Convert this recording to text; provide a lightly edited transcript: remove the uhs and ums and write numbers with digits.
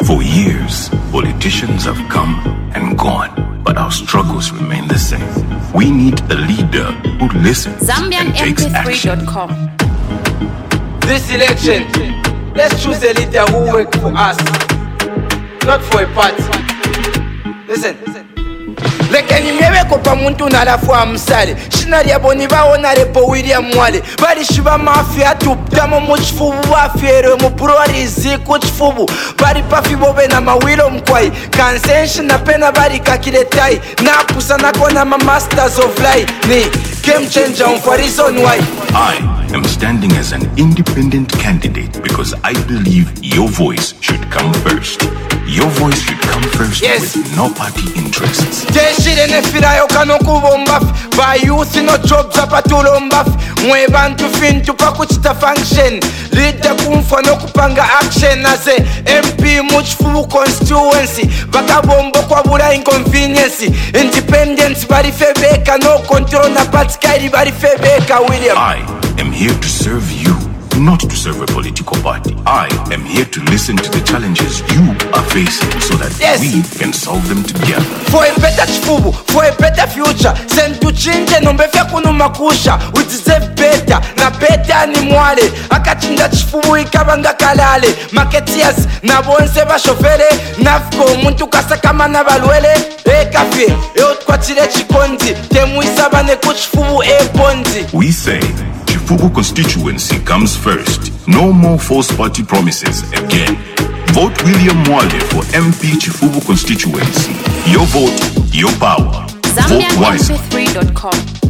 For years, politicians have come and gone, but our struggles remain the same. We need a leader who listens and takes action. ZambianMP3.com. This election, let's choose a leader who works for us, not for a party. Listen. Lekeni meweko pa muntu nalafu amsale Shinari aboni baona repo William Mwale Bari shiba mafia tuptamo muchifubu Wafiere mupurori ziku chifubu Bari pafi bobe na mawilo mkwai Kansenshi na pena bari kakiletai Napusa nakona ma masters of life Ni game changer for reason why I am standing as an independent candidate because I believe your voice should come first. Your voice should come first, yes, with no party interests. Teshire nefira yokano kubombafi Ba youth no jobs apatulo mbafi Mwe bantu fintu pakuchita function Leader kumfa no kupanga action Ase MP muchifu constituency Bakabombo kwa bula inconvenience Independence bari febeka No control na party kairi bari febeka William I am here to serve you, not to serve a political party. I am here to listen to the challenges you are facing so that we can solve them together. For a better chifubu, for a better future. Send to change nombefya kunu makusha. We deserve better, na better ni mwale. Akachinda chifubu ikabanga kalale. Marketeers, na bonse bashofere. Nafko, muntu kasakama na balwele. Kafie, kwatile chikondi. Temu isabane kuchifubu bondi. We say, Chifubu constituency comes first. No more false party promises again. Vote William Mwale for MP Chifubu constituency. Your vote, your power. Vote wisely. ZambianMP3.com.